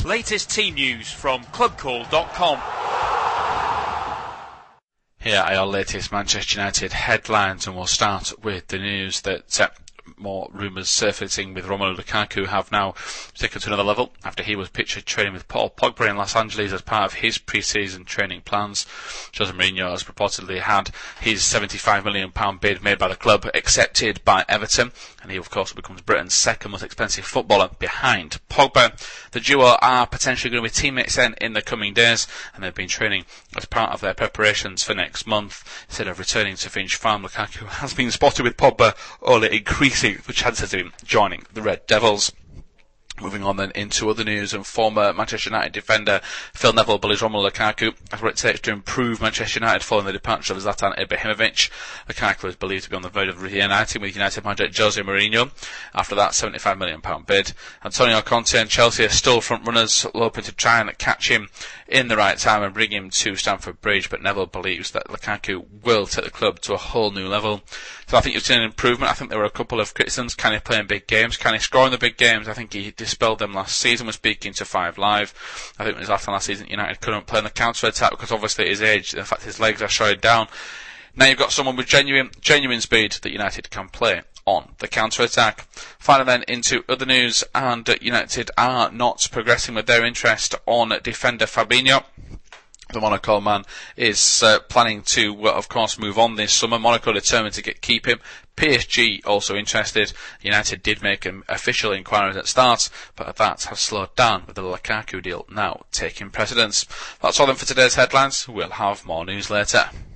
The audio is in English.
Latest team news from clubcall.com. Here are your latest Manchester United headlines, and we'll start with the news that more rumours surfacing with Romelu Lukaku have now taken to another level after he was pictured training with Paul Pogba in Los Angeles as part of his pre-season training plans. Jose Mourinho has reportedly had his £75 million bid made by the club accepted by Everton, and he of course becomes Britain's second most expensive footballer behind Pogba. The duo are potentially going to be teammates then in the coming days, and they've been training as part of their preparations for next month. Instead of returning to Finch Farm, Lukaku has been spotted with Pogba, only increasing the chances of him joining the Red Devils. Moving on then into other news, and former Manchester United defender Phil Neville believes Romelu Lukaku has what it takes to improve Manchester United following the departure of Zlatan Ibrahimovic. Lukaku is believed to be on the verge of reuniting with United manager Jose Mourinho after that £75 million bid. Antonio Conte and Chelsea are still front runners, hoping to try and catch him in the right time and bring him to Stamford Bridge, but Neville believes that Lukaku will take the club to a whole new level. So I think you've seen an improvement. I think there were a couple of criticisms. Can he play in big games? Can he score in the big games? I think he dispelled them last season when speaking to 5 Live. I think it was after last season United couldn't play in the counter-attack because obviously his age, in fact his legs are showing down. Now you've got someone with genuine speed that United can play on the counter-attack. Finally then into other news, and United are not progressing with their interest on defender Fabinho. The Monaco man is planning to, of course, move on this summer. Monaco determined to keep him. PSG also interested. United did make official inquiries at start, but that has slowed down with the Lukaku deal now taking precedence. That's all then for today's headlines. We'll have more news later.